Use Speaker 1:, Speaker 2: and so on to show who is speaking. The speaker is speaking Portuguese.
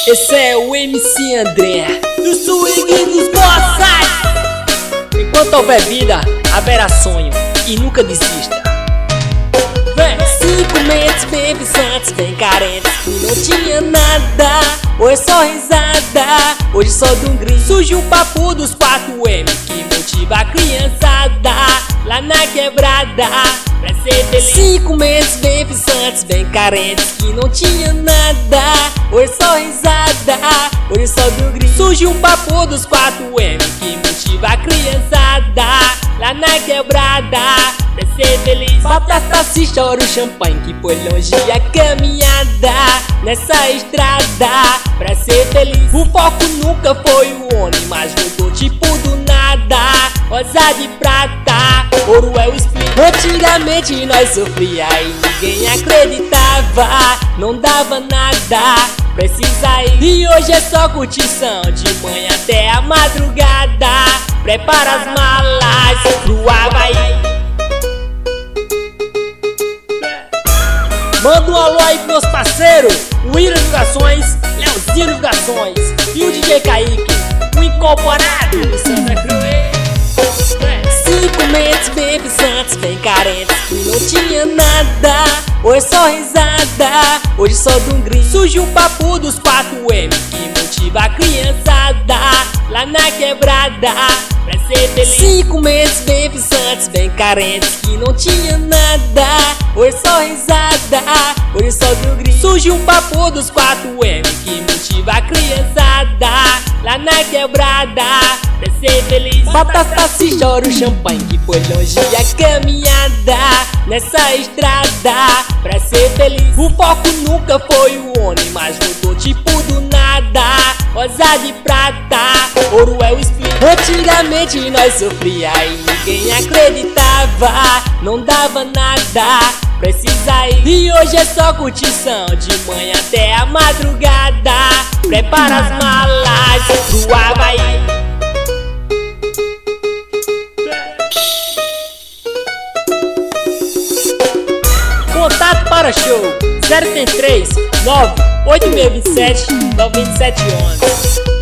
Speaker 1: Esse é o MC André, do swing dos bossas. Enquanto houver vida, haverá sonho, e nunca desista. Vem! 5 mentes bem visantes, bem carentes, que não tinha nada. Hoje só risada, hoje só de um grito. Surge o papo dos 4M, que motiva a criançada lá na quebrada pra ser feliz. 5 mentes bem visantes, bem carentes, que não tinha nada. Hoje só risada, hoje só de um grito. Surge um papo dos 4M, que motiva a criançada lá na quebrada pra ser feliz. Batata, assiste, ora o champanhe, que foi longe a caminhada nessa estrada pra ser feliz. O foco nunca foi o homem, mas voltou tipo do nada. Rosa de prata, ouro é o espírito. Antigamente nós sofria e ninguém acreditava, não dava nada, precisa ir. E hoje é só curtição, de manhã até a madrugada. Prepara as malas pro Havaí. Manda um alô aí pros meus parceiros, o Ira Divulgações, Leozinho Divulgações e o DJ Kaique, o incorporado do Santa Cruz. 5 mentes bem visantes, bem carentes, que não tinha nada. Hoje só risada, hoje só de um grito. Surge o papo dos 4M, que motiva a criançada lá na quebrada pra ser feliz. 5 mentes bem visantes, bem carentes, que não tinha nada. Hoje só risada, hoje só de um grito. Surge um papo dos 4M, que motiva a criançada lá na quebrada pra ser feliz. Batata, assiste, ora o champanhe, que foi longe a caminhada nessa estrada pra ser feliz. O foco nunca foi o homem, mas voltou tipo do nada. Rosa de prata, ouro é o espírito. Antigamente nós sofria e ninguém acreditava, não dava nada, precisa ir. E hoje é só curtição, de manhã até a madrugada. Prepara as malas pro Havaí. Contato para show 033 98627 9711.